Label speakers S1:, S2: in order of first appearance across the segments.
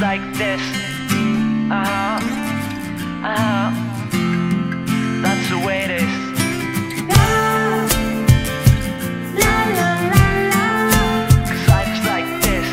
S1: like this. That's the way it is. Cause life's like this.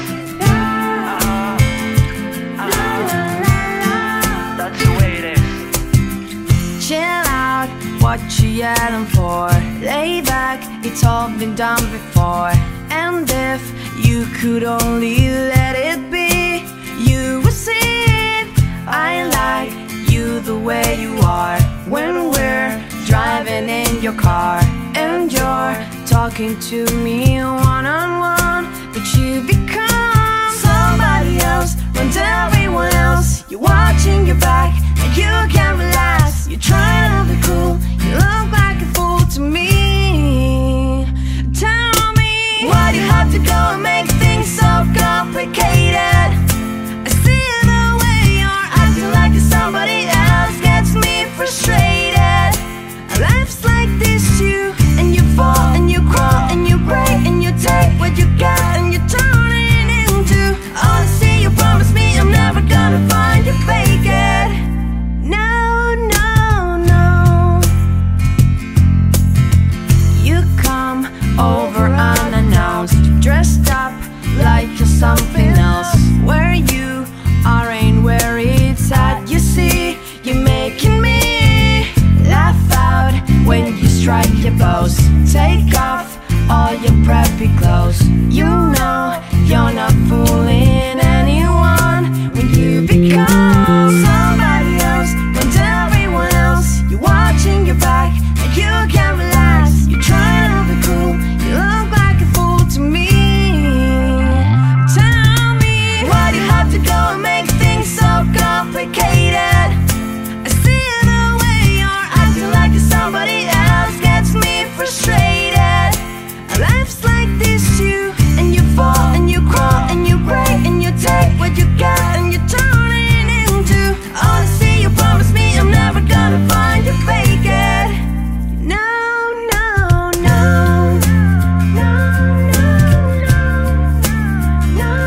S1: That's the way it is.
S2: Chill out, what you yelling for? Lay back, it's all been done before. And if you could only let it be, you would see it. I like you the way you are. When we're driving in your car and you're talking to me one-on-one, but you become somebody else, runs everyone else. You're watching your back and you can't relax. You're trying to be cool, you look like a fool to me. Tell me, why do you have to go and make things so complicated? I see the way you're acting like you're somebody else, gets me frustrated. Life's like this, you and you fall and you crawl and you break and you take what you got and you turn it into honesty. You promised me I'm never gonna find you fake it. No, no, no. You come over unannounced, dressed up like you're something else. Where you are ain't where it's at. You see, you're making me laugh out when you strike your pose. Take off all your preppy clothes. You know you're not fooling anyone when you become somebody else, runs everyone else. You're watching your back and you can't relax. You're trying to be cool, you look like a fool to me. Tell me, why do you have to go and make things so complicated? I see the way you're acting like you're somebody else, gets me frustrated. Life's like this, you and you fall and you crawl and you break and you take what you got and you turn it into honesty. You promised me I'm never gonna find you fake it. No, no, no. No, no, no. No,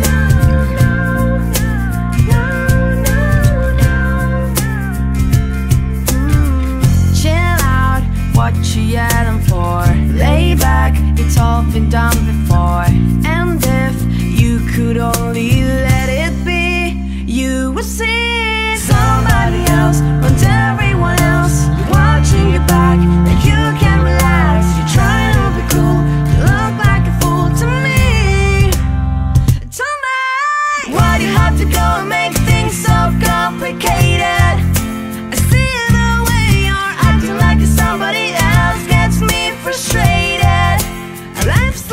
S2: no, no. Chill out, what you yelling for? Lay back, it's all been done before. And if you could only let it be, you would see somebody else, runs everyone else. You're watching your back and you can't relax. You're trying to be cool, you look like a fool to me. Tell me, why do you have to go and make things so complicated? I see the way you're acting like you're somebody else, gets me frustrated. Life's